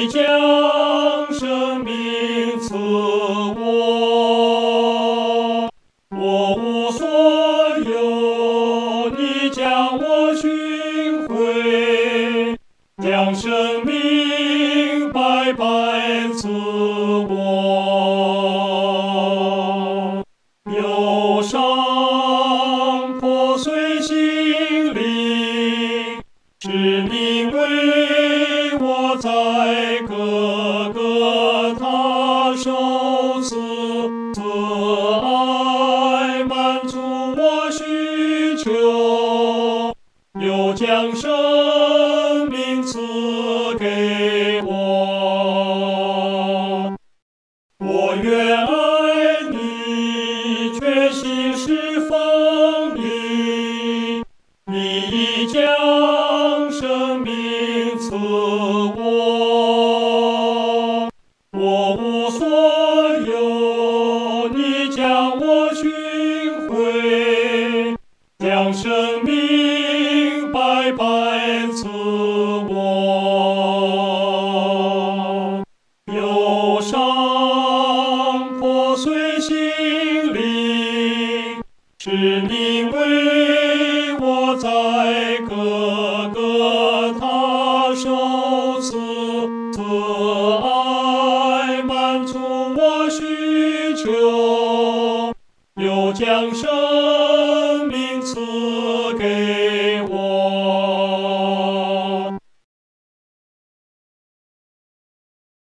你将生命赐我，我无所有，你将我寻回，将生命白白赐我。忧伤破碎心灵，是你为我在各个他受赐爱，满足我需求，又将生命赐给我。我愿爱你，全心侍奉你，你已将生命赐我，我无所有，你将我寻回，将生命白白赐我。忧伤破碎心灵，是你为我在各个他受赐爱，满足我需求，又将生